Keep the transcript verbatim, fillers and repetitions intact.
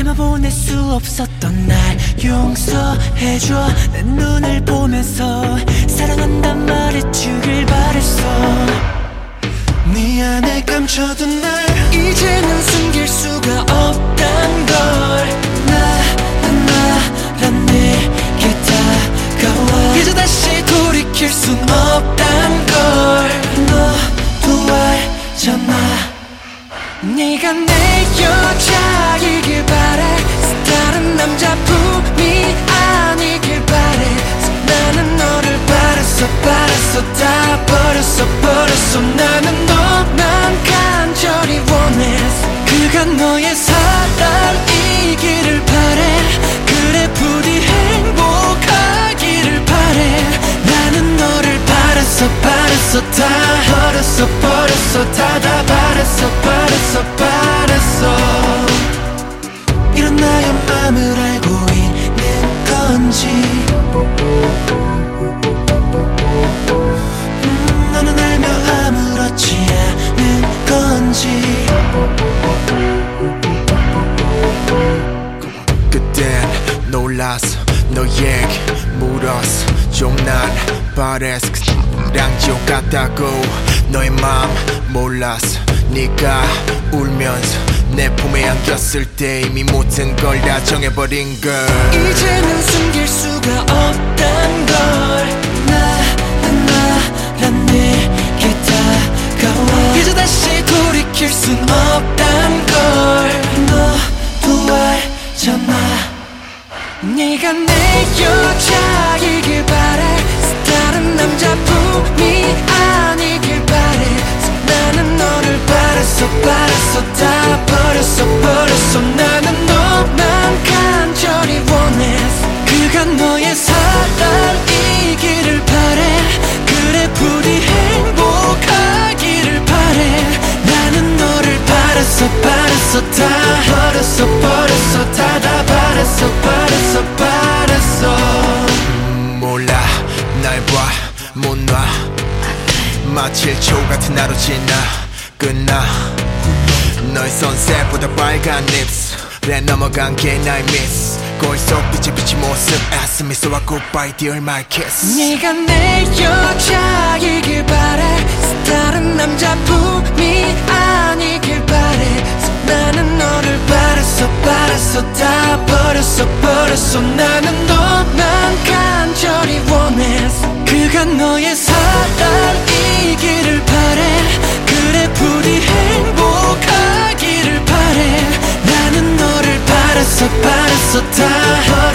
보낼 수 없었던 날 용서해줘. 내 눈을 보면서 사랑한단 말해주길 바랬어. 네 안에 감춰둔 날 이제는 숨길 수가 없단 걸. 나는 나란 내게 다가와. 이제 다시 돌이킬 순 없단 걸. 너도 알잖아. 네가 내 여자이길 바래. 다른 남자뿐이 아니길 바래. 나는 너를 바랬어 바랬어 다 버렸어 버렸어. 나는 너만 간절히 원했어. 그가 너의 사랑이기를 바래. 그래 부디 행복하기를 바래. 나는 너를 바랬어 바랬어 다 버렸어 버렸어 다 다 바랬어 바랬어 바랬어. 이런 나의 맘을 알고 있는 건지. 음, 너는 알며 아무렇지 않은 건지. 그땐 놀라서 너에게 물었어. 좀 난 바랬어. 랑 지옥 같다고 너의 맘 몰랐어. 네가 울면서 내 품에 안겼을 때 이미 모든 걸 다 정해버린 걸. 이제는 숨길 수가 없단 걸. 나는 나란 내게 다가와. 이제 다시 돌이킬 순 없단 걸. 너도 알잖아. 네가 내 여자이길 바래. 다른 남자뿐이 아니길 바래. 나는 너를 바랬어 바랬어 다 버렸어 버렸어. 나는 너만 간절히 원했어. 그가 너의 사랑이기를 바래. 그래 부디 행복하기를 바래. 나는 너를 바랬어 바랬어 다 버렸어 버렸어 다 다 바랬어 바랬어 바랬어. 음, 몰라 날 봐 못 놔. 마치 일초 같은 하루 지나 끝나. 너의 선셋보다 빨간 립스에 넘어간 게 나의 미스. 거울 속 빛이 비친 모습 애써 미소와 굿바이 dear my kiss. 네가 내 여자이길 바래. 다른 남자뿐이 아니길 바래. 나는 너를 바랬어 바랬어 다 버렸어 버렸어. 나는 너만 간절히 원했어. 그가 너의 사랑이기를 바래. 그래 부디 행복하기를 바래. 나는 너를 바랬어 바랬어 다